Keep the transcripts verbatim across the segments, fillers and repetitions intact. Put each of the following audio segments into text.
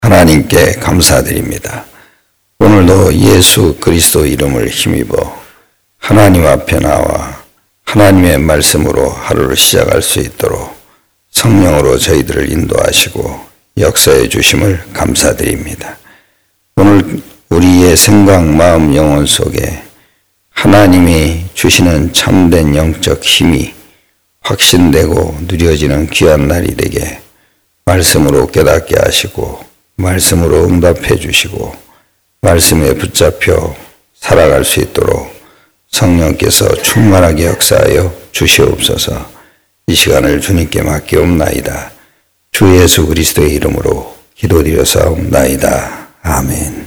하나님께 감사드립니다. 오늘도 예수 그리스도 이름을 힘입어 하나님 앞에 나와 하나님의 말씀으로 하루를 시작할 수 있도록 성령으로 저희들을 인도하시고 역사해 주심을 감사드립니다. 오늘 우리의 생각, 마음, 영혼 속에 하나님이 주시는 참된 영적 힘이 확신되고 누려지는 귀한 날이 되게 말씀으로 깨닫게 하시고 말씀으로 응답해 주시고 말씀에 붙잡혀 살아갈 수 있도록 성령께서 충만하게 역사하여 주시옵소서. 이 시간을 주님께 맡기옵나이다. 주 예수 그리스도의 이름으로 기도드려사옵나이다. 아멘.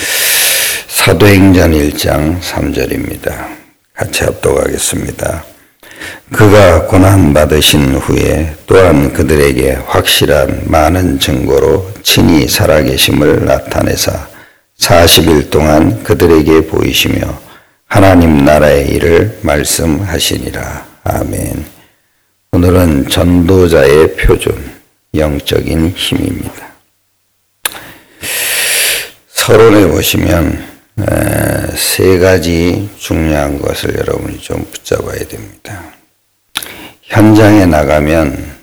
사도행전 일 장 삼 절입니다. 같이 합독하겠습니다. 그가 고난받으신 후에 또한 그들에게 확실한 많은 증거로 친히 살아계심을 나타내사 사십 일 동안 그들에게 보이시며 하나님 나라의 일을 말씀하시니라. 아멘. 오늘은 전도자의 표준, 영적인 힘입니다. 서론에 보시면 세 가지 중요한 것을 여러분이 좀 붙잡아야 됩니다. 현장에 나가면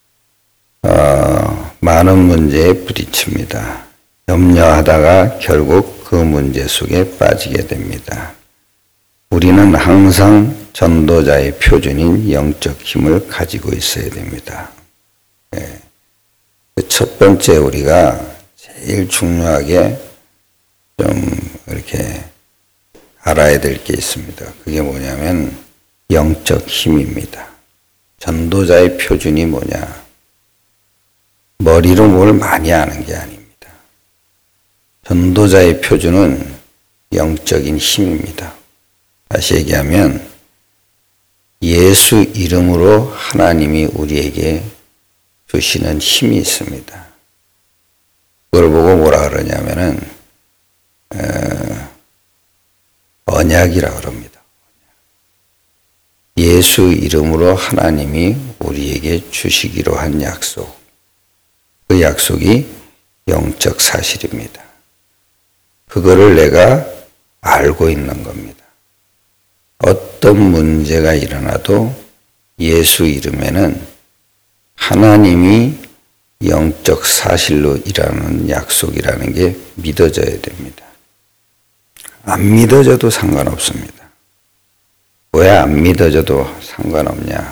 어, 많은 문제에 부딪힙니다. 염려하다가 결국 그 문제 속에 빠지게 됩니다. 우리는 항상 전도자의 표준인 영적 힘을 가지고 있어야 됩니다. 네. 첫 번째 우리가 제일 중요하게 좀 이렇게 알아야 될 게 있습니다. 그게 뭐냐면 영적 힘입니다. 전도자의 표준이 뭐냐? 머리로 뭘 많이 아는 게 아닙니다. 전도자의 표준은 영적인 힘입니다. 다시 얘기하면 예수 이름으로 하나님이 우리에게 주시는 힘이 있습니다. 그걸 보고 뭐라 그러냐면은 어, 언약이라 그럽니다. 예수 이름으로 하나님이 우리에게 주시기로 한 약속. 그 약속이 영적 사실입니다. 그거를 내가 알고 있는 겁니다. 어떤 문제가 일어나도 예수 이름에는 하나님이 영적 사실로 일하는 약속이라는 게 믿어져야 됩니다. 안 믿어져도 상관없습니다. 왜 안 믿어져도 상관없냐?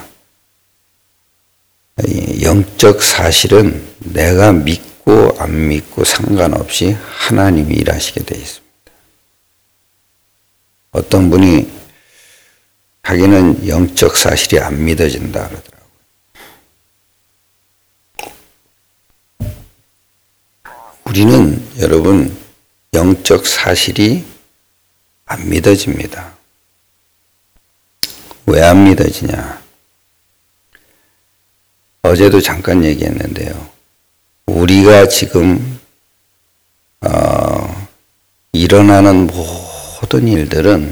영적 사실은 내가 믿고 안 믿고 상관없이 하나님이 일하시게 되어 있습니다. 어떤 분이 자기는 영적 사실이 안 믿어진다 그러더라고요. 우리는 여러분 영적 사실이 안 믿어집니다. 왜 안 믿어지냐? 어제도 잠깐 얘기했는데요. 우리가 지금 어, 일어나는 모든 일들은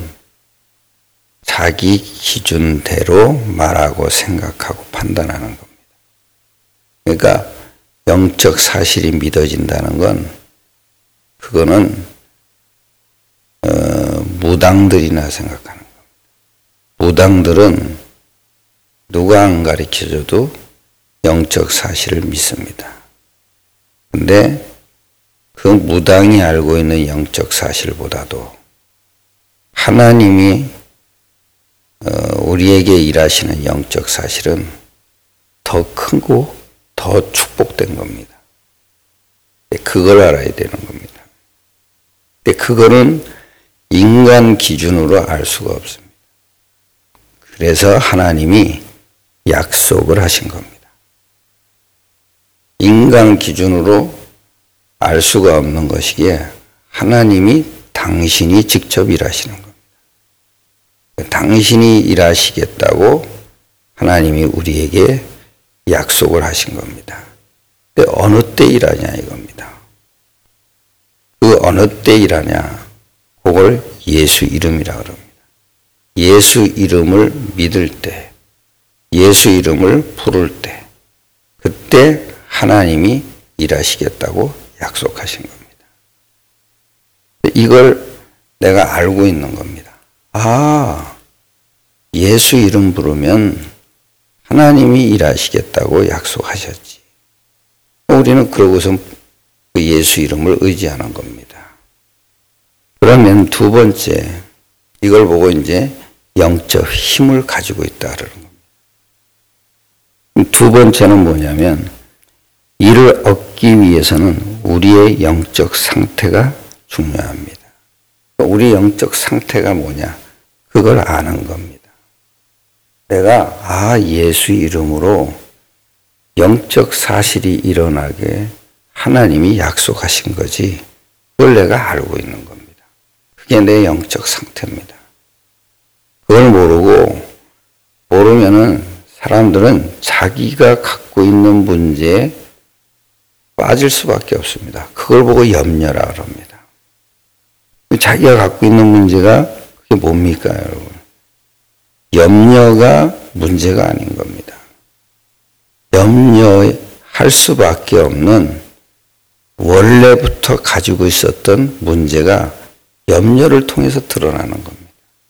자기 기준대로 말하고 생각하고 판단하는 겁니다. 그러니까 영적 사실이 믿어진다는 건 그거는 어, 무당들이나 생각하는 겁니다. 무당들은 누가 안 가르쳐줘도 영적 사실을 믿습니다. 근데 그 무당이 알고 있는 영적 사실보다도 하나님이 우리에게 일하시는 영적 사실은 더 크고 더 축복된 겁니다. 그걸 알아야 되는 겁니다. 근데 그거는 인간 기준으로 알 수가 없습니다. 그래서 하나님이 약속을 하신 겁니다. 인간 기준으로 알 수가 없는 것이기에 하나님이 당신이 직접 일하시는 겁니다. 당신이 일하시겠다고 하나님이 우리에게 약속을 하신 겁니다. 근데 어느 때 일하냐 이겁니다. 그 어느 때 일하냐? 그걸 예수 이름이라 그럽니다. 예수 이름을 믿을 때, 예수 이름을 부를 때, 그때 하나님이 일하시겠다고 약속하신 겁니다. 이걸 내가 알고 있는 겁니다. 아, 예수 이름 부르면 하나님이 일하시겠다고 약속하셨지. 우리는 그러고서 그 예수 이름을 의지하는 겁니다. 그러면 두 번째, 이걸 보고 이제 영적 힘을 가지고 있다 그러는 겁니다. 두 번째는 뭐냐면, 이를 얻기 위해서는 우리의 영적 상태가 중요합니다. 우리 영적 상태가 뭐냐? 그걸 아는 겁니다. 내가 아 예수 이름으로 영적 사실이 일어나게 하나님이 약속하신 거지. 그걸 내가 알고 있는 겁니다. 그게 내 영적 상태입니다. 그걸 모르고 모르면은 사람들은 자기가 갖고 있는 문제에 빠질 수밖에 없습니다. 그걸 보고 염려라 그럽니다. 자기가 갖고 있는 문제가 그게 뭡니까, 여러분? 염려가 문제가 아닌 겁니다. 염려할 수밖에 없는 원래부터 가지고 있었던 문제가 염려를 통해서 드러나는 겁니다.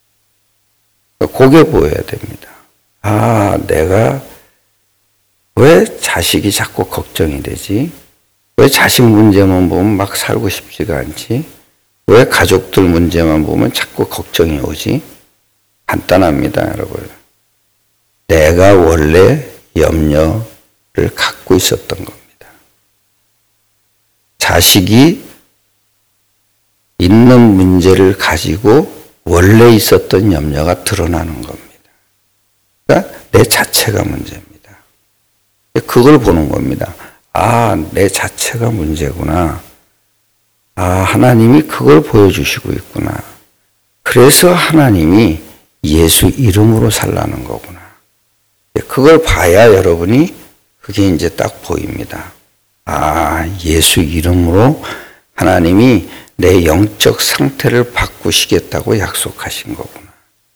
그게 보여야 됩니다. 아, 내가 왜 자식이 자꾸 걱정이 되지? 왜 자식 문제만 보면 막 살고 싶지가 않지? 왜 가족들 문제만 보면 자꾸 걱정이 오지? 간단합니다, 여러분. 내가 원래 염려를 갖고 있었던 겁니다. 자식이 있는 문제를 가지고 원래 있었던 염려가 드러나는 겁니다. 그러니까 내 자체가 문제입니다. 그걸 보는 겁니다. 아, 내 자체가 문제구나. 아, 하나님이 그걸 보여주시고 있구나. 그래서 하나님이 예수 이름으로 살라는 거구나. 그걸 봐야 여러분이 그게 이제 딱 보입니다. 아, 예수 이름으로 하나님이 내 영적 상태를 바꾸시겠다고 약속하신 거구나.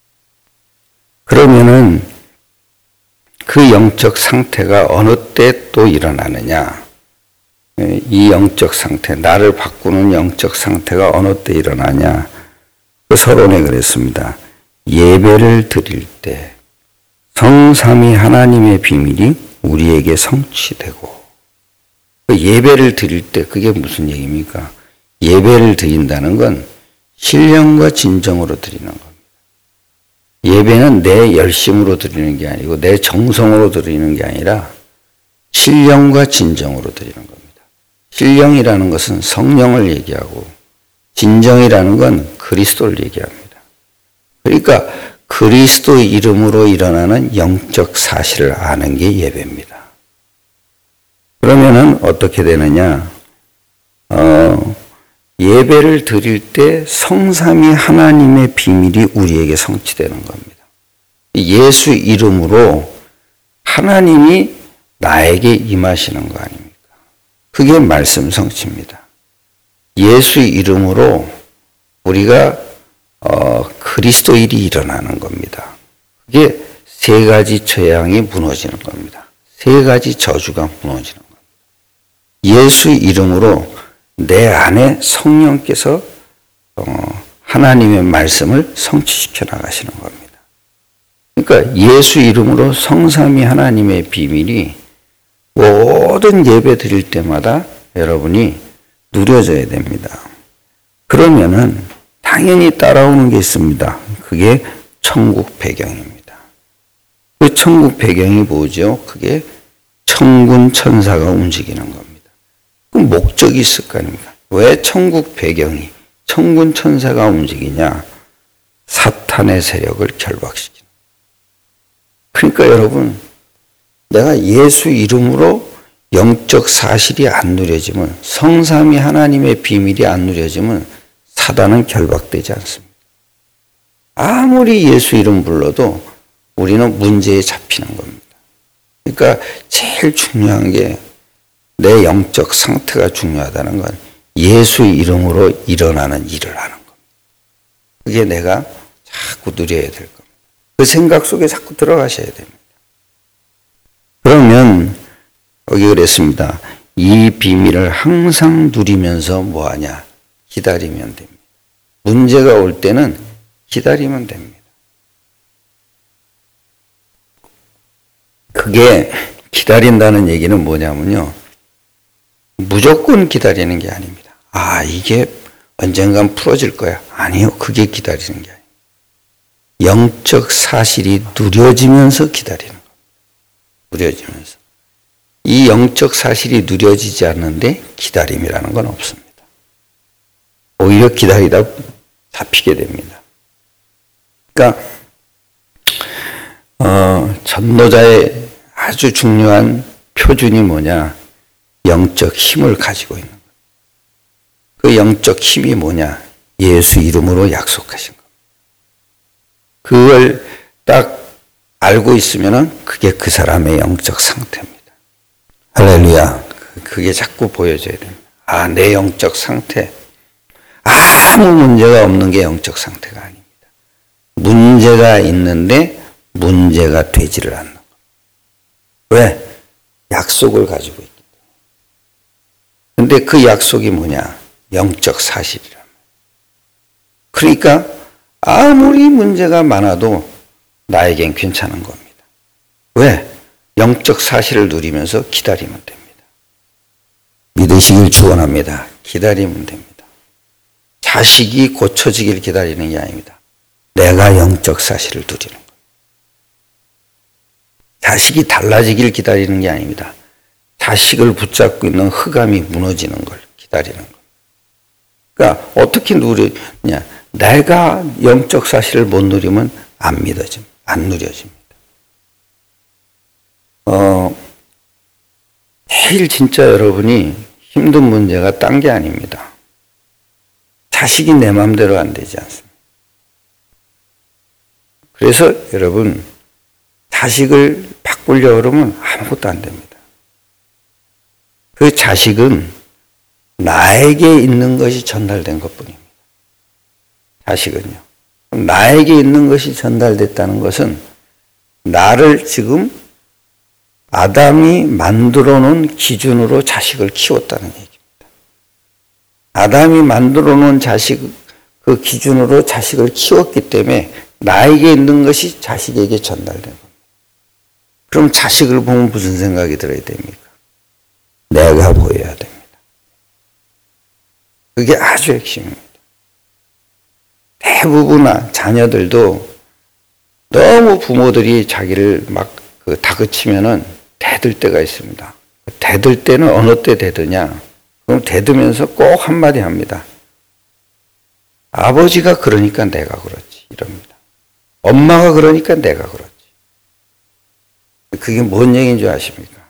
그러면은 그 영적 상태가 어느 때 또 일어나느냐? 이 영적 상태, 나를 바꾸는 영적 상태가 어느 때 일어나냐? 그 서론에 그랬습니다. 예배를 드릴 때 성삼위 하나님의 비밀이 우리에게 성취되고, 그 예배를 드릴 때 그게 무슨 얘기입니까? 예배를 드린다는 건 신령과 진정으로 드리는 겁니다. 예배는 내 열심으로 드리는 게 아니고 내 정성으로 드리는 게 아니라 신령과 진정으로 드리는 겁니다. 신령이라는 것은 성령을 얘기하고 진정이라는 건 그리스도를 얘기합니다. 그러니까 그리스도 이름으로 일어나는 영적 사실을 아는 게 예배입니다. 그러면은 어떻게 되느냐? 어, 예배를 드릴 때 성삼위 하나님의 비밀이 우리에게 성취되는 겁니다. 예수 이름으로 하나님이 나에게 임하시는 거 아닙니까? 그게 말씀 성취입니다. 예수 이름으로 우리가 어, 그리스도 일이 일어나는 겁니다. 그게 세 가지 재앙이 무너지는 겁니다. 세 가지 저주가 무너지는 겁니다. 예수 이름으로 내 안에 성령께서 어, 하나님의 말씀을 성취시켜 나가시는 겁니다. 그러니까 예수 이름으로 성삼위 하나님의 비밀이 모든 예배 드릴 때마다 여러분이 누려져야 됩니다. 그러면은 당연히 따라오는 게 있습니다. 그게 천국 배경입니다. 그 천국 배경이 뭐죠? 그게 천군 천사가 움직이는 겁니다. 그 목적이 있을 거 아닙니까? 왜 천국 배경이 천군 천사가 움직이냐? 사탄의 세력을 결박시키는. 그러니까 여러분, 내가 예수 이름으로 영적 사실이 안 누려지면, 성삼위 하나님의 비밀이 안 누려지면 사단은 결박되지 않습니다. 아무리 예수 이름 불러도 우리는 문제에 잡히는 겁니다. 그러니까 제일 중요한 게 내 영적 상태가 중요하다는 건 예수 이름으로 일어나는 일을 하는 겁니다. 그게 내가 자꾸 누려야 될 겁니다. 그 생각 속에 자꾸 들어가셔야 됩니다. 그러면 여기 그랬습니다. 이 비밀을 항상 누리면서 뭐하냐? 기다리면 됩니다. 문제가 올 때는 기다리면 됩니다. 그게 기다린다는 얘기는 뭐냐면요. 무조건 기다리는 게 아닙니다. 아, 이게 언젠간 풀어질 거야. 아니요. 그게 기다리는 게 아니에요. 영적 사실이 누려지면서 기다리는 겁니다. 누려지면서. 이 영적 사실이 누려지지 않는데 기다림이라는 건 없습니다. 오히려 기다리다 잡히게 됩니다. 그러니까 어, 전도자의 아주 중요한 표준이 뭐냐? 영적 힘을 가지고 있는 거예요. 그 영적 힘이 뭐냐? 예수 이름으로 약속하신 것. 그걸 딱 알고 있으면은 그게 그 사람의 영적 상태입니다. 할렐루야. 그게 자꾸 보여져야 됩니다. 아, 내 영적 상태. 아무 문제가 없는 게 영적 상태가 아닙니다. 문제가 있는데 문제가 되지를 않는 것. 왜? 약속을 가지고 있기 때문에. 근데 그 약속이 뭐냐? 영적 사실이란 말이에요. 그러니까 아무리 문제가 많아도 나에겐 괜찮은 겁니다. 왜? 영적 사실을 누리면서 기다리면 됩니다. 믿으시길 축원합니다. 기다리면 됩니다. 자식이 고쳐지길 기다리는 게 아닙니다. 내가 영적 사실을 누리는 거예요. 자식이 달라지길 기다리는 게 아닙니다. 자식을 붙잡고 있는 흑암이 무너지는 걸 기다리는 거예요. 그러니까 어떻게 누리냐? 내가 영적 사실을 못 누리면 안 믿어집니다. 안 누려집니다. 어, 제일 진짜 여러분이 힘든 문제가 딴 게 아닙니다. 자식이 내 마음대로 안 되지 않습니다. 그래서 여러분 자식을 바꾸려고 그러면 아무것도 안 됩니다. 그 자식은 나에게 있는 것이 전달된 것뿐입니다. 자식은요. 나에게 있는 것이 전달됐다는 것은 나를 지금 아담이 만들어 놓은 기준으로 자식을 키웠다는 얘기입니다. 아담이 만들어 놓은 자식, 그 기준으로 자식을 키웠기 때문에 나에게 있는 것이 자식에게 전달된 겁니다. 그럼 자식을 보면 무슨 생각이 들어야 됩니까? 내가 보여야 됩니다. 그게 아주 핵심입니다. 대부분 자녀들도 너무 부모들이 자기를 막 그 다그치면은 대들 때가 있습니다. 대들 때는 어느 때 대드냐? 그럼 대드면서 꼭 한마디 합니다. 아버지가 그러니까 내가 그렇지. 이럽니다. 엄마가 그러니까 내가 그렇지. 그게 뭔 얘기인 줄 아십니까?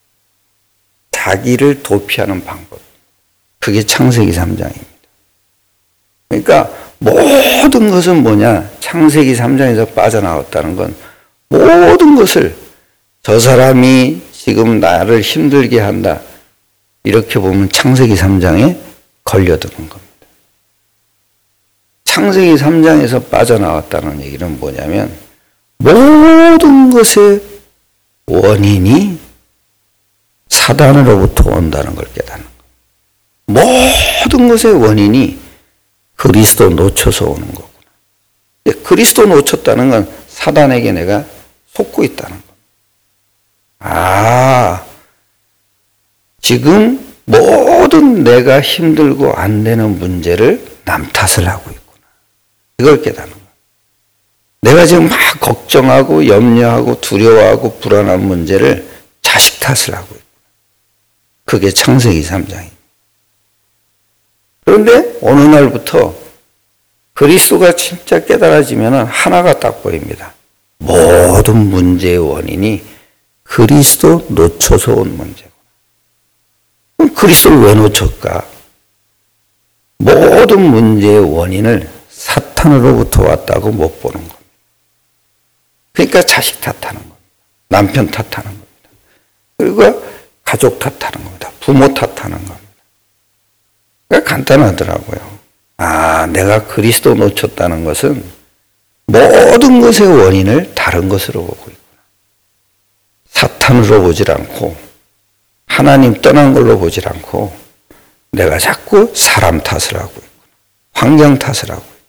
자기를 도피하는 방법. 그게 창세기 삼 장입니다. 그러니까 모든 것은 뭐냐? 창세기 삼 장에서 빠져나왔다는 건 모든 것을 저 사람이 지금 나를 힘들게 한다. 이렇게 보면 창세기 삼 장에 걸려드는 겁니다. 창세기 삼 장에서 빠져나왔다는 얘기는 뭐냐면 모든 것의 원인이 사단으로부터 온다는 걸 깨닫는 거예요. 모든 것의 원인이 그리스도 놓쳐서 오는 거구나. 그리스도 놓쳤다는 건 사단에게 내가 속고 있다는 겁니다. 아, 지금 모든 내가 힘들고 안 되는 문제를 남 탓을 하고 있구나. 이걸 깨닫는 거예요. 내가 지금 막 걱정하고 염려하고 두려워하고 불안한 문제를 자식 탓을 하고 있구나. 그게 창세기 삼 장입니다. 그런데 어느 날부터 그리스도가 진짜 깨달아지면 하나가 딱 보입니다. 모든 문제의 원인이 그리스도 놓쳐서 온 문제구나. 그럼 그리스도를 왜 놓쳤까? 모든 문제의 원인을 사탄으로부터 왔다고 못 보는 겁니다. 그러니까 자식 탓하는 겁니다. 남편 탓하는 겁니다. 그리고 가족 탓하는 겁니다. 부모 탓하는 겁니다. 그러니까 간단하더라고요. 아, 내가 그리스도 놓쳤다는 것은 모든 것의 원인을 다른 것으로 보고 있구나. 사탄으로 보질 않고 하나님 떠난 걸로 보질 않고 내가 자꾸 사람 탓을 하고 있고 환경 탓을 하고 있고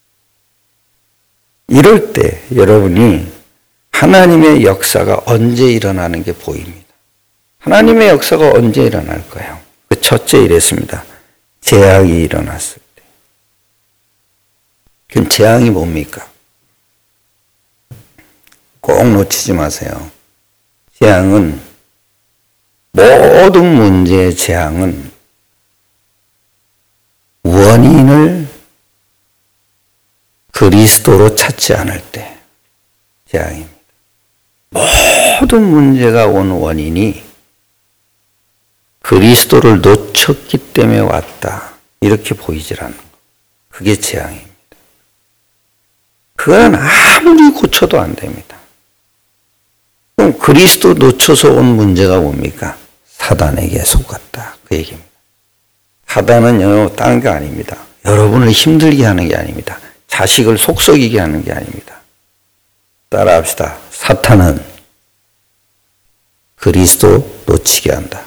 이럴 때 여러분이 하나님의 역사가 언제 일어나는 게 보입니다. 하나님의 역사가 언제 일어날까요? 그 첫째 이랬습니다. 재앙이 일어났을 때. 그럼 재앙이 뭡니까? 꼭 놓치지 마세요. 재앙은 모든 문제의 재앙은 원인을 그리스도로 찾지 않을 때 재앙입니다. 모든 문제가 온 원인이 그리스도를 놓쳤기 때문에 왔다. 이렇게 보이질 않는 거. 그게 재앙입니다. 그건 아무리 고쳐도 안 됩니다. 그럼 그리스도 놓쳐서 온 문제가 뭡니까? 사단에게 속았다. 그 얘기입니다. 사단은요, 다른 게 아닙니다. 여러분을 힘들게 하는 게 아닙니다. 자식을 속썩이게 하는 게 아닙니다. 따라합시다. 사탄은 그리스도 놓치게 한다.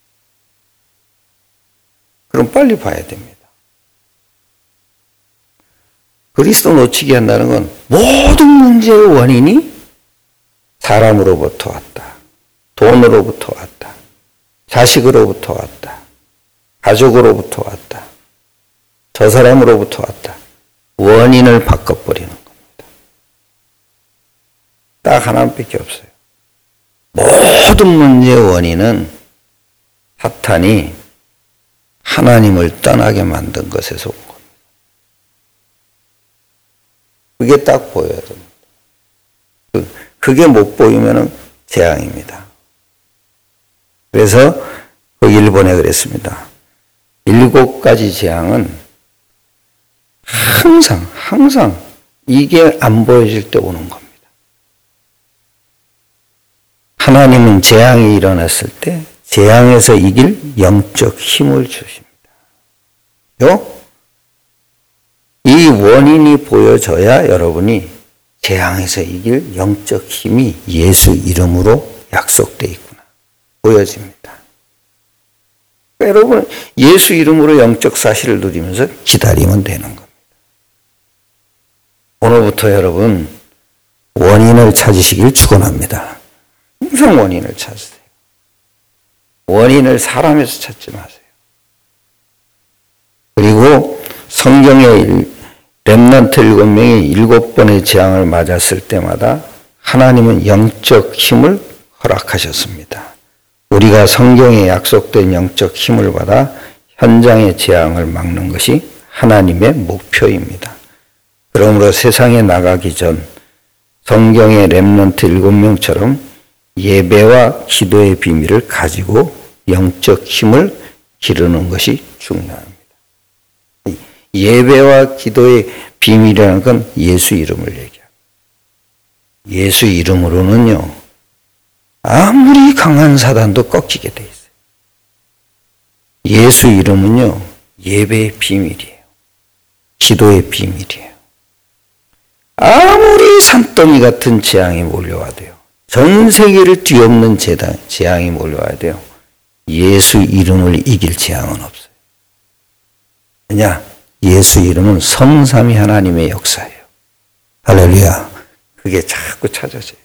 그럼 빨리 봐야 됩니다. 그리스도 놓치게 한다는 건 모든 문제의 원인이 사람으로부터 왔다. 돈으로부터 왔다. 자식으로부터 왔다. 가족으로부터 왔다. 저 사람으로부터 왔다. 원인을 바꿔버리는 겁니다. 딱 하나밖에 없어요. 모든 문제의 원인은 사탄이 하나님을 떠나게 만든 것에서 온 겁니다. 그게 딱 보여야 됩니다. 그게 못 보이면 재앙입니다. 그래서 그 일본에 그랬습니다. 일곱 가지 재앙은 항상 항상 이게 안 보여질 때 오는 겁니다. 하나님은 재앙이 일어났을 때 재앙에서 이길 영적 힘을 주십니다. 요? 이 원인이 보여져야 여러분이 재앙에서 이길 영적 힘이 예수 이름으로 약속되어 있구나. 보여집니다. 그러니까 여러분 예수 이름으로 영적 사실을 누리면서 기다리면 되는 겁니다. 오늘부터 여러분 원인을 찾으시길 축원합니다. 항상 원인을 찾으세요. 원인을 사람에서 찾지 마세요. 그리고 성경의 렘넌트 일곱 명이 일곱 번의 재앙을 맞았을 때마다 하나님은 영적 힘을 허락하셨습니다. 우리가 성경에 약속된 영적 힘을 받아 현장의 재앙을 막는 것이 하나님의 목표입니다. 그러므로 세상에 나가기 전 성경의 렘넌트 일곱 명처럼 예배와 기도의 비밀을 가지고 영적 힘을 기르는 것이 중요합니다. 예배와 기도의 비밀이라는 건 예수 이름을 얘기합니다. 예수 이름으로는요, 아무리 강한 사단도 꺾이게 돼 있어요. 예수 이름은요, 예배의 비밀이에요. 기도의 비밀이에요. 아무리 산더미 같은 재앙이 몰려와도요, 전 세계를 뒤엎는 재앙이 몰려와야 돼요. 예수 이름을 이길 재앙은 없어요. 왜냐? 예수 이름은 성삼위 하나님의 역사예요. 할렐루야. 그게 자꾸 찾아져야 돼요.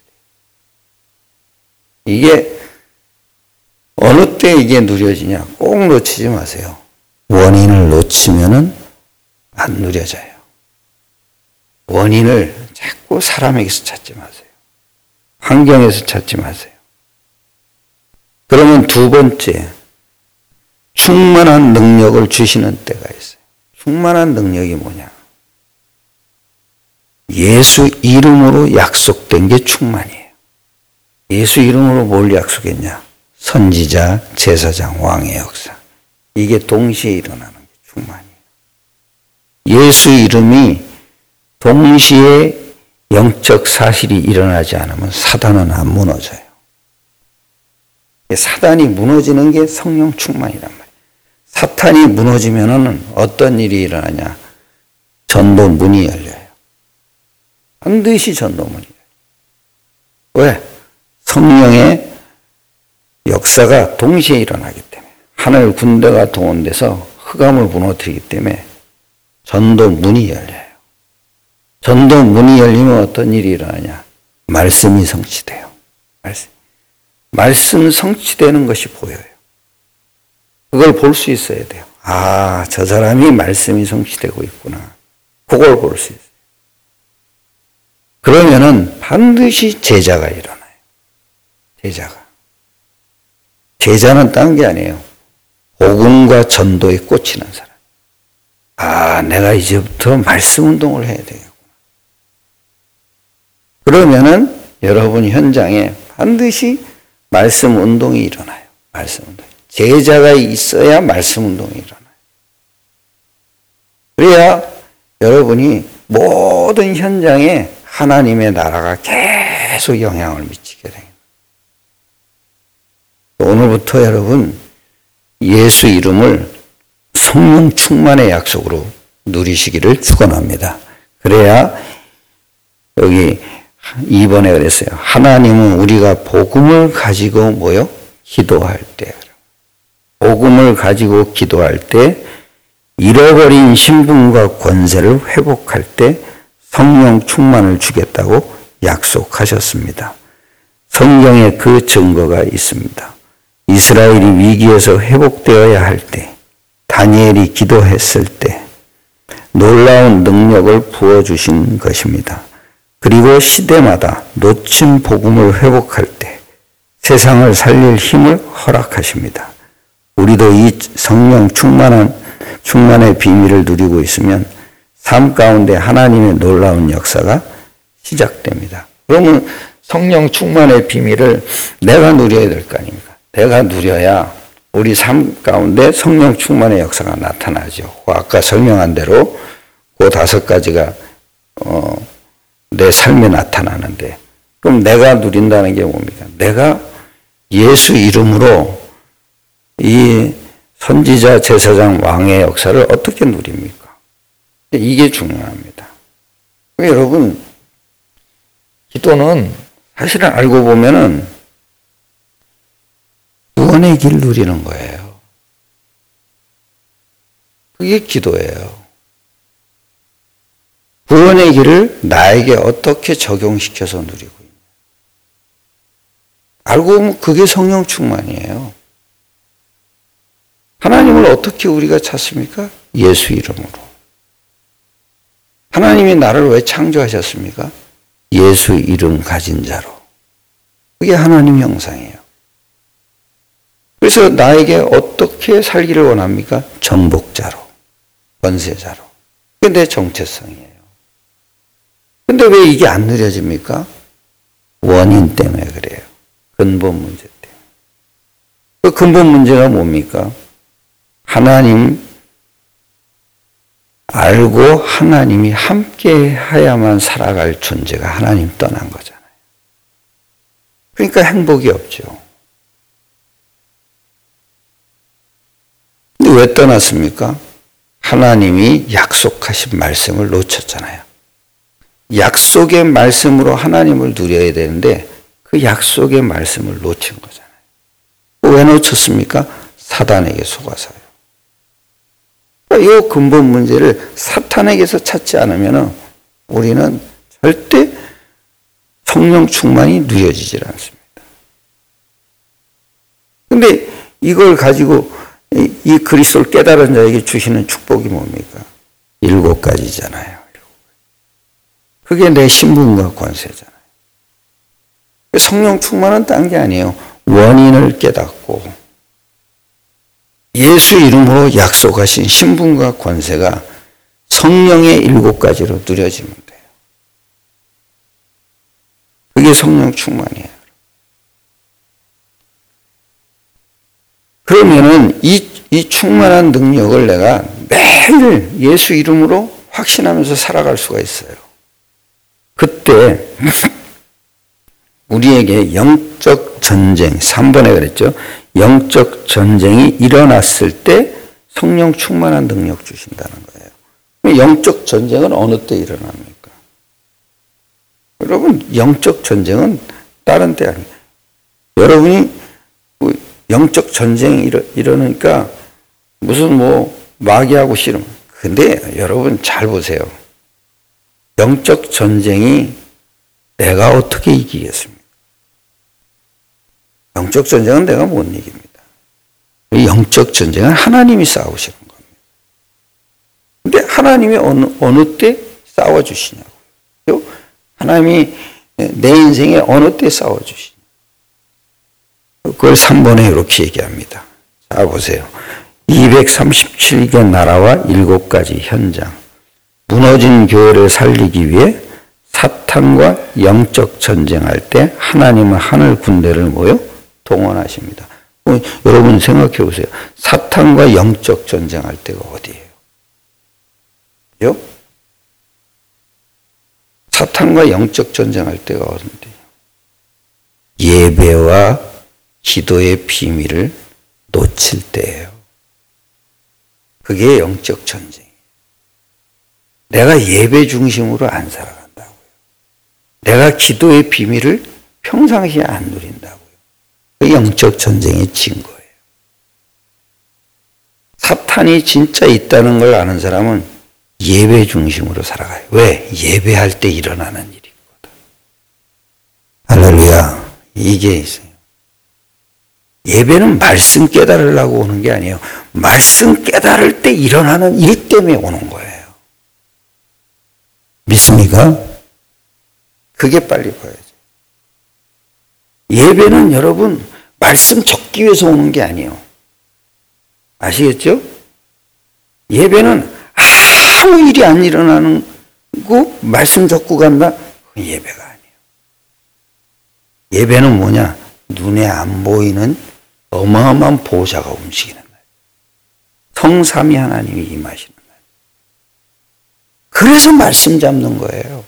이게 어느 때 이게 누려지냐? 꼭 놓치지 마세요. 원인을 놓치면은 안 누려져요. 원인을 자꾸 사람에게서 찾지 마세요. 환경에서 찾지 마세요. 그러면 두 번째, 충만한 능력을 주시는 때가 있어요. 충만한 능력이 뭐냐? 예수 이름으로 약속된 게 충만이에요. 예수 이름으로 뭘 약속했냐? 선지자, 제사장, 왕의 역사. 이게 동시에 일어나는 게 충만이에요. 예수 이름이 동시에 영적 사실이 일어나지 않으면 사단은 안 무너져요. 사단이 무너지는 게 성령 충만이란 말이에요. 사탄이 무너지면은 어떤 일이 일어나냐? 전도 문이 열려요. 반드시 전도 문이 열려요. 왜? 성령의 역사가 동시에 일어나기 때문에 하늘 군대가 동원돼서 흑암을 무너뜨리기 때문에 전도 문이 열려요. 전도 문이 열리면 어떤 일이 일어나냐? 말씀이 성취돼요. 말씀. 말씀 성취되는 것이 보여요. 그걸 볼 수 있어야 돼요. 아, 저 사람이 말씀이 성취되고 있구나. 그걸 볼 수 있어요. 그러면은 반드시 제자가 일어나요. 제자가. 제자는 딴 게 아니에요. 복음과 전도에 꽂히는 사람. 아, 내가 이제부터 말씀 운동을 해야 되겠구나. 그러면은 여러분 현장에 반드시 말씀 운동이 일어나요. 말씀 운동. 제자가 있어야 말씀 운동이 일어나요. 그래야 여러분이 모든 현장에 하나님의 나라가 계속 영향을 미치게 됩니다. 오늘부터 여러분 예수 이름을 성령 충만의 약속으로 누리시기를 축원합니다. 그래야 여기 이 번에 그랬어요. 하나님은 우리가 복음을 가지고 뭐요? 기도할 때. 복음을 가지고 기도할 때 잃어버린 신분과 권세를 회복할 때 성령 충만을 주겠다고 약속하셨습니다. 성경에 그 증거가 있습니다. 이스라엘이 위기에서 회복되어야 할 때, 다니엘이 기도했을 때 놀라운 능력을 부어주신 것입니다. 그리고 시대마다 놓친 복음을 회복할 때 세상을 살릴 힘을 허락하십니다. 우리도 이 성령 충만한, 충만의 비밀을 누리고 있으면 삶 가운데 하나님의 놀라운 역사가 시작됩니다. 그러면 성령 충만의 비밀을 내가 누려야 될 거 아닙니까? 내가 누려야 우리 삶 가운데 성령 충만의 역사가 나타나죠. 아까 설명한 대로 그 다섯 가지가 어, 내 삶에 나타나는데, 그럼 내가 누린다는 게 뭡니까? 내가 예수 이름으로 이 선지자, 제사장, 왕의 역사를 어떻게 누립니까? 이게 중요합니다. 여러분, 기도는 사실은 알고 보면은 구원의 길 누리는 거예요. 그게 기도예요. 구원의 길을 나에게 어떻게 적용시켜서 누리고 있냐. 알고 보면 그게 성령 충만이에요. 하나님을 어떻게 우리가 찾습니까? 예수 이름으로. 하나님이 나를 왜 창조하셨습니까? 예수 이름 가진 자로. 그게 하나님 형상이에요. 그래서 나에게 어떻게 살기를 원합니까? 정복자로, 권세자로. 그게 내 정체성이에요. 근데 왜 이게 안 누려집니까? 원인 때문에 그래요. 근본 문제 때문에. 그 근본 문제가 뭡니까? 하나님 알고 하나님이 함께 해야만 살아갈 존재가 하나님 떠난 거잖아요. 그러니까 행복이 없죠. 근데 왜 떠났습니까? 하나님이 약속하신 말씀을 놓쳤잖아요. 약속의 말씀으로 하나님을 누려야 되는데 그 약속의 말씀을 놓친 거잖아요. 왜 놓쳤습니까? 사단에게 속아서요. 이 근본 문제를 사탄에게서 찾지 않으면 우리는 절대 성령 충만이 누려지질 않습니다. 그런데 이걸 가지고 이, 이 그리스도를 깨달은 자에게 주시는 축복이 뭡니까? 일곱 가지잖아요. 그게 내 신분과 권세잖아요. 성령 충만은 딴 게 아니에요. 원인을 깨닫고 예수 이름으로 약속하신 신분과 권세가 성령의 일곱 가지로 누려지면 돼요. 그게 성령 충만이에요. 그러면은 이, 이 충만한 능력을 내가 매일 예수 이름으로 확신하면서 살아갈 수가 있어요. 그때 우리에게 영적 전쟁, 삼 번에 그랬죠. 영적 전쟁이 일어났을 때 성령 충만한 능력 주신다는 거예요. 영적 전쟁은 어느 때 일어납니까? 여러분, 영적 전쟁은 다른 때 아니에요. 여러분이 영적 전쟁이 일어, 일어나니까 무슨 뭐 마귀하고 씨름. 근데 여러분 잘 보세요. 영적 전쟁이 내가 어떻게 이기겠습니까? 영적 전쟁은 내가 못 이깁니다. 영적 전쟁은 하나님이 싸우시는 겁니다. 근데 하나님이 어느, 어느 때 싸워주시냐고요. 하나님이 내 인생에 어느 때 싸워주시냐. 그걸 삼 번에 이렇게 얘기합니다. 자, 보세요. 이백삼십칠 개 나라와 일곱 가지 현장. 무너진 교회를 살리기 위해 사탄과 영적 전쟁할 때 하나님은 하늘 군대를 모여 동원하십니다. 어, 여러분 생각해 보세요. 사탄과 영적 전쟁할 때가 어디예요? 요? 사탄과 영적 전쟁할 때가 어딘데요? 예배와 기도의 비밀을 놓칠 때예요. 그게 영적 전쟁이에요. 내가 예배 중심으로 안 살아간다고요. 내가 기도의 비밀을 평상시에 안 누린다고요. 그 영적 전쟁이 진 거예요. 사탄이 진짜 있다는 걸 아는 사람은 예배 중심으로 살아가요. 왜? 예배할 때 일어나는 일이거든. 할렐루야. 이게 있어요. 예배는 말씀 깨달으려고 오는 게 아니에요. 말씀 깨달을 때 일어나는 일 때문에 오는 거예요. 믿습니까? 그게 빨리 보여야죠. 예배는 여러분 말씀 적기 위해서 오는 게 아니에요. 아시겠죠? 예배는 아무 일이 안 일어나는 거 말씀 적고 간다? 그건 예배가 아니에요. 예배는 뭐냐? 눈에 안 보이는 어마어마한 보좌가 움직이는 날. 성삼위 하나님이 임하시는 날. 그래서 말씀 잡는 거예요.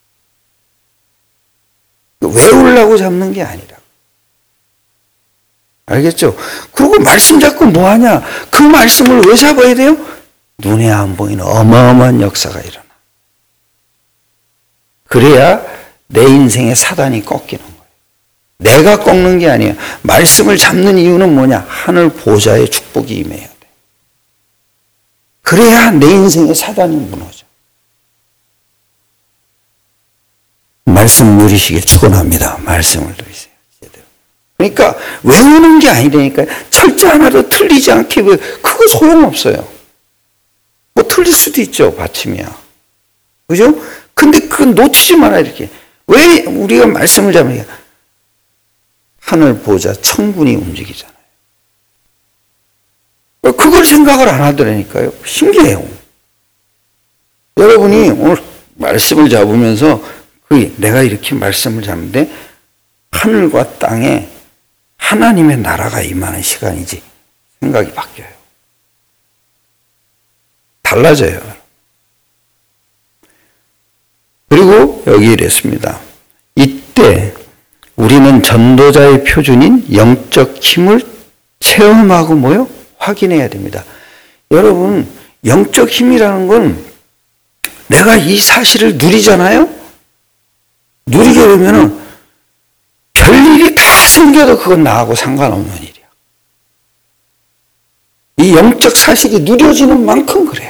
외우려고 잡는 게 아니라. 알겠죠? 그리고 말씀 잡고 뭐하냐? 그 말씀을 왜 잡아야 돼요? 눈에 안 보이는 어마어마한 역사가 일어나. 그래야 내 인생의 사단이 꺾이는 거예요. 내가 꺾는 게 아니에요. 말씀을 잡는 이유는 뭐냐? 하늘 보좌의 축복이 임해야 돼. 그래야 내 인생의 사단이 무너져. 말씀 누리시길 축원합니다. 말씀을 누리세요. 제대로. 그러니까 외우는 게 아니라니까요. 철자 하나도 틀리지 않게 그거 소용없어요. 뭐 틀릴 수도 있죠. 받침이야. 그죠? 근데 그건 놓치지 마라 이렇게. 왜 우리가 말씀을 잡느냐? 하늘 보좌 천군이 움직이잖아요. 그걸 생각을 안 하더라니까요. 신기해요. 여러분이 오늘 말씀을 잡으면서 그 내가 이렇게 말씀을 잡는데 하늘과 땅에 하나님의 나라가 임하는 시간이지 생각이 바뀌어요. 달라져요. 그리고 여기 이랬습니다. 이때 우리는 전도자의 표준인 영적 힘을 체험하고 뭐요? 확인해야 됩니다. 여러분, 영적 힘이라는 건 내가 이 사실을 누리잖아요? 누리게 되면은 별일이 다 생겨도 그건 나하고 상관없는 일이야. 이 영적 사실이 누려지는 만큼 그래요.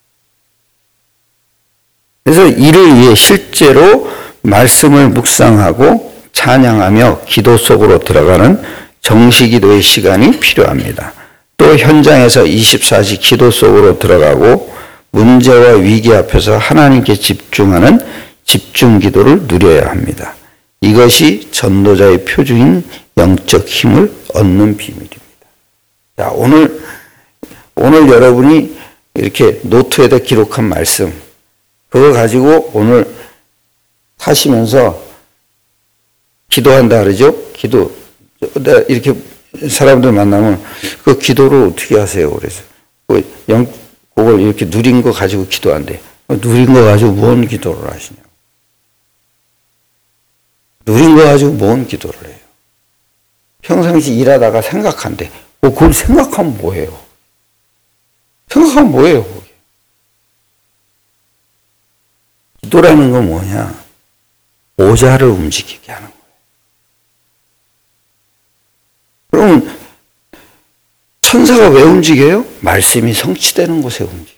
그래서 이를 위해 실제로 말씀을 묵상하고 찬양하며 기도 속으로 들어가는 정시기도의 시간이 필요합니다. 또 현장에서 이십사 시 기도 속으로 들어가고 문제와 위기 앞에서 하나님께 집중하는 집중 기도를 누려야 합니다. 이것이 전도자의 표준인 영적 힘을 얻는 비밀입니다. 자, 오늘 오늘 여러분이 이렇게 노트에다 기록한 말씀 그거 가지고 오늘 하시면서 기도한다 그러죠? 기도. 이렇게 사람들 만나면 그 기도를 어떻게 하세요? 그래서 그 영, 그걸 이렇게 누린 거 가지고 기도한대. 누린 거 가지고 뭔 기도를 하시냐? 누린 거 가지고 뭔 기도를 해요? 평상시 일하다가 생각한대. 그걸 생각하면 뭐예요? 생각하면 뭐예요? 그게? 기도라는 건 뭐냐? 보좌를 움직이게 하는 거예요. 그러면 천사가 왜 움직여요? 말씀이 성취되는 곳에 움직여요.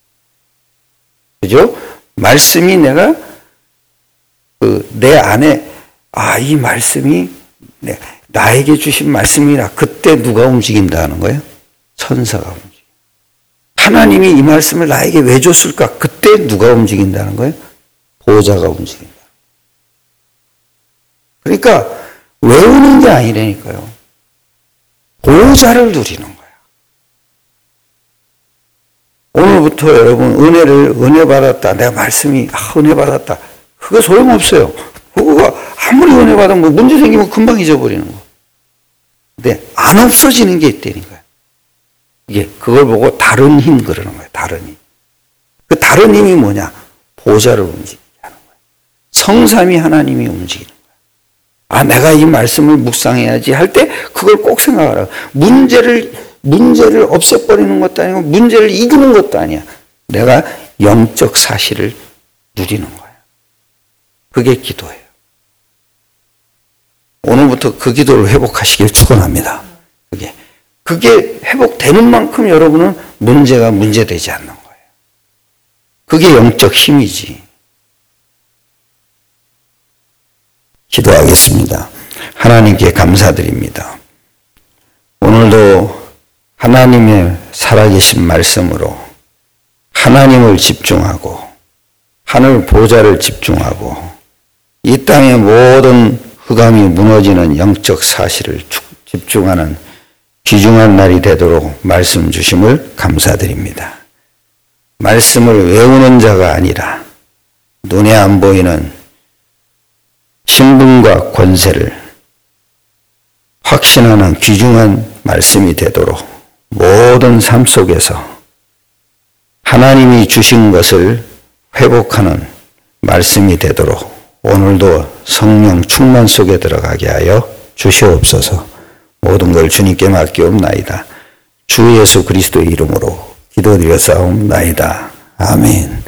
그죠? 말씀이 내가 그 내 안에 아, 이 말씀이 내, 나에게 주신 말씀이라 그때 누가 움직인다는 거예요? 천사가 움직여요. 하나님이 이 말씀을 나에게 왜 줬을까? 그때 누가 움직인다는 거예요? 보좌가 움직인다. 그러니까 외우는 게 아니라니까요. 보좌를 누리는 거야. 오늘부터 여러분 은혜를 은혜 받았다. 내가 말씀이 아, 은혜 받았다. 그거 소용없어요. 그거가 아무리 은혜 받으면 뭐 문제 생기면 금방 잊어버리는 거. 근데 안 없어지는 게 있다니까요. 이게 그걸 보고 다른 힘 그러는 거예요. 다른 힘. 그 다른 힘이 뭐냐? 보좌를 움직이게 하는 거예요. 성삼위 하나님이 움직이는 거예요. 아, 내가 이 말씀을 묵상해야지 할 때 그걸 꼭 생각하라. 문제를 문제를 없애버리는 것도 아니고 문제를 이기는 것도 아니야. 내가 영적 사실을 누리는 거예요. 그게 기도예요. 오늘부터 그 기도를 회복하시길 축원합니다. 그게 그게 회복되는 만큼 여러분은 문제가 문제되지 않는 거예요. 그게 영적 힘이지. 기도하겠습니다. 하나님께 감사드립니다. 오늘도 하나님의 살아계신 말씀으로 하나님을 집중하고 하늘 보좌를 집중하고 이 땅의 모든 흑암이 무너지는 영적 사실을 집중하는 귀중한 날이 되도록 말씀 주심을 감사드립니다. 말씀을 외우는 자가 아니라 눈에 안 보이는 신분과 권세를 확신하는 귀중한 말씀이 되도록 모든 삶 속에서 하나님이 주신 것을 회복하는 말씀이 되도록 오늘도 성령 충만 속에 들어가게 하여 주시옵소서. 모든 걸 주님께 맡기옵나이다. 주 예수 그리스도의 이름으로 기도드려 싸움나이다. 아멘.